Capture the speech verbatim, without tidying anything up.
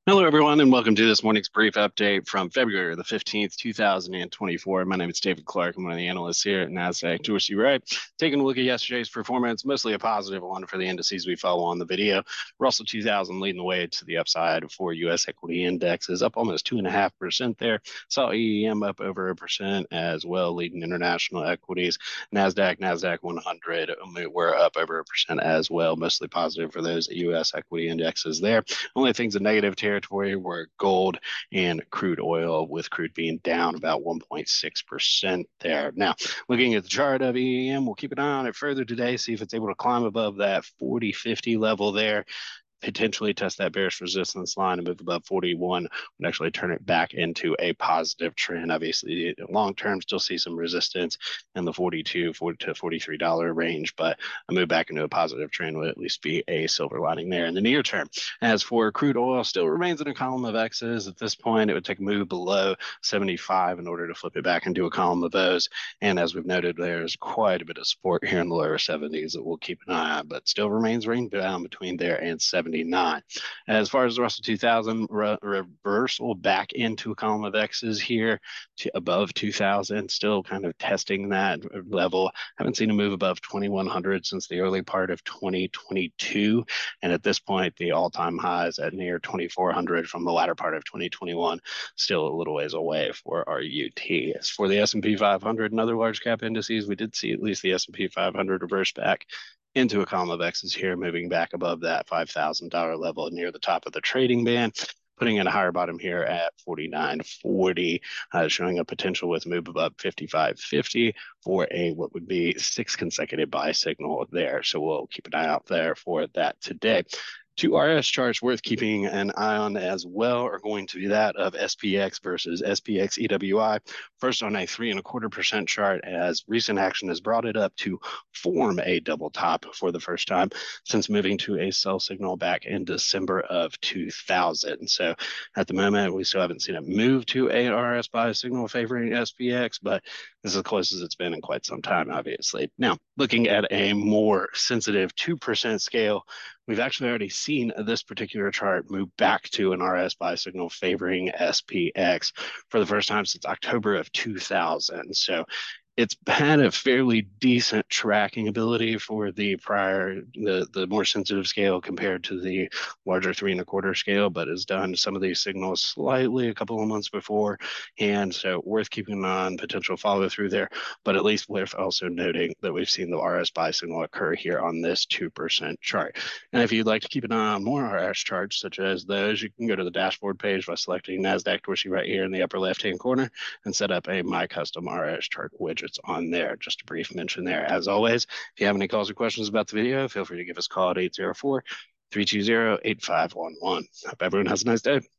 Hello, everyone, and welcome to this morning's brief update from February the fifteenth, two thousand twenty-four. My name is David Clark. I'm one of the analysts here at NASDAQ. To wish you right. Taking a look at yesterday's performance, mostly a positive one for the indices we follow on the video. Russell two thousand leading the way to the upside for U S equity indexes, up almost two point five percent there. Saw E E M up over a percent as well, leading international equities. NASDAQ, NASDAQ one hundred were up over a percent as well, mostly positive for those U S equity indexes there. Only things in negative territory were gold and crude oil, with crude being down about one point six percent there. Now, looking at the chart of E E M, we'll keep an eye on it further today, see if it's able to climb above that forty fifty level there, potentially test that bearish resistance line and move above forty-one would actually turn it back into a positive trend. Obviously, long term, still see some resistance in the forty-two to forty-three dollar range, but a move back into a positive trend would at least be a silver lining there in the near term. As for crude oil, still remains in a column of X's. At this point, it would take a move below seventy-five in order to flip it back into a column of O's. And as we've noted, there's quite a bit of support here in the lower seventies that we'll keep an eye on, but still remains range bound between there and seventy-nine. As far as the Russell two thousand, re- reversal back into a column of X's here to above two thousand, still kind of testing that level. Haven't seen a move above twenty-one hundred since the early part of twenty twenty-two. And at this point, the all-time highs at near twenty-four hundred from the latter part of twenty twenty-one, still a little ways away for our U T. As for the S and P five hundred and other large cap indices, we did see at least the S and P five hundred reverse back into a column of X's here, moving back above that five thousand dollar level near the top of the trading band, putting in a higher bottom here at forty-nine forty, uh, showing a potential with move above fifty-five fifty for a what would be six consecutive buy signal there. So we'll keep an eye out there for that today. Two R S charts worth keeping an eye on as well are going to be that of S P X versus S P X E W I. First on a three and a quarter percent chart, as recent action has brought it up to form a double top for the first time since moving to a sell signal back in December of two thousand. So at the moment, we still haven't seen it move to a R S buy signal favoring S P X, but this is as close as it's been in quite some time, obviously. Now, looking at a more sensitive two percent scale, we've actually already seen this particular chart move back to an R S buy signal favoring S P X for the first time since October of two thousand. So it's had a fairly decent tracking ability for the prior, the, the more sensitive scale compared to the larger three and a quarter scale, but has done some of these signals slightly a couple of months before. And so worth keeping on potential follow through there, but at least worth also noting that we've seen the R S buy signal occur here on this two percent chart. And if you'd like to keep an eye on more R S charts such as those, you can go to the dashboard page by selecting NASDAQ Dorsey right here in the upper left-hand corner and set up a My Custom R S chart widget on there. Just a brief mention there. As always, if you have any calls or questions about the video, feel free to give us a call at eight zero four, three two zero, eight five one one. Hope everyone has a nice day.